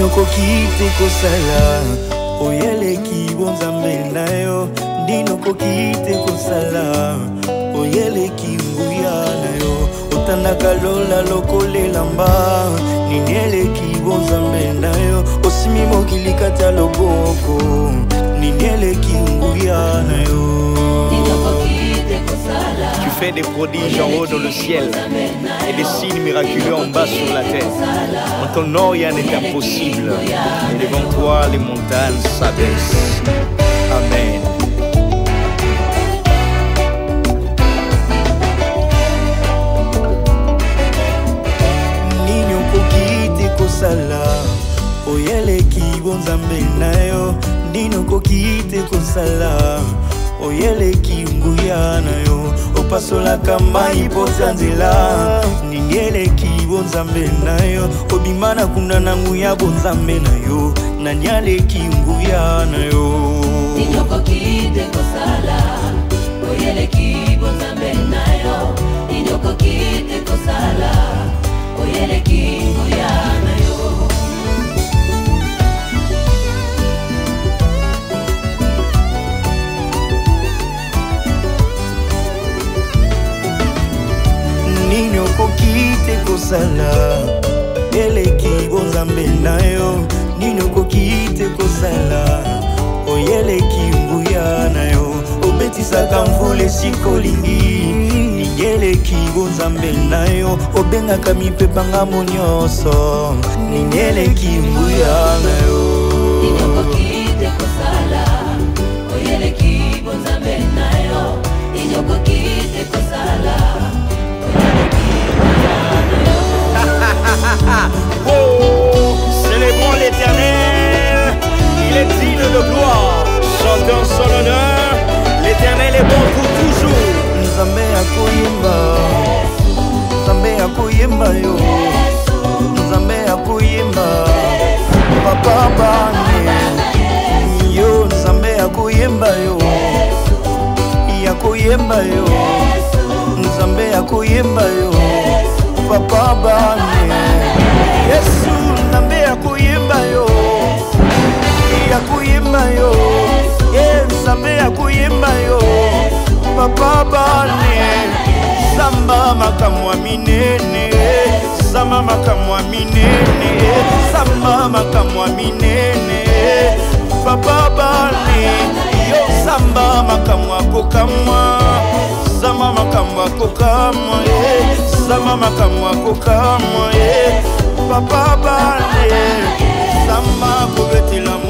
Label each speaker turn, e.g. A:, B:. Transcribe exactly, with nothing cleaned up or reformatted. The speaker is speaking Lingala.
A: kokite kosala oyeleki bonzambe na yo ndino kokite kosala oyeleki nguya na yo otandaka lola lokolela mba nineleki bonzambe na yo osimi mokili kati ya loboko nineleki nguya na yo.
B: Tu fais des prodiges en haut dans le ciel et des signes miraculeux en bas sur la terre. En ton nom, rien n'est impossible. Et devant toi, les montagnes s'abaissent. Amen.
A: Nino kokite kosala oyeleki bonzambe na yo ndino kokite kosala oyeleki nguya na yo opasolaka mai poza nzela ningeleki bonzambe na yo obimana kunda na nguya bonzambe na yo nanyaleki nguya na yo.
C: Nino kokite kosala oyeleki bonzambe na yo nino kokite kosala oyeleki nguya na yo.
A: Nino kokite kosala eleki bonzambe na yo nino kokite kosala oyeleki nguya na yo obetisaka mvula esikolingi ningeleki bonzambe na yo obengaka mipepanga monyoso ningeleki nguya na yo.
C: Nino kokite kosala oyeleki bonzambe na yo nino kokite kosala.
B: Oh, célébrons l'Éternel, il est digne de gloire. Chantons son honneur, l'Éternel est bon pour toujours.
A: Nzambe akoyemba, Nzambe akoyemba yo, Nzambe akoyemba, papa bane yo, Nzambe akoyemba yo, yakoyemba yo, Nzambe akoyemba yo, papa bane Yesu Nzambe akoyemba yo, yakoyemba yo, Nzambe akoyemba yo, papa bane Samba makamwa minene, Samba makamwa minene, Samba makamwa minene, papa bane yo Samba makamwa kokamwa, Samba makamwa kokamwa, Samba makamwa kokamwa, papa bane Samba kubetila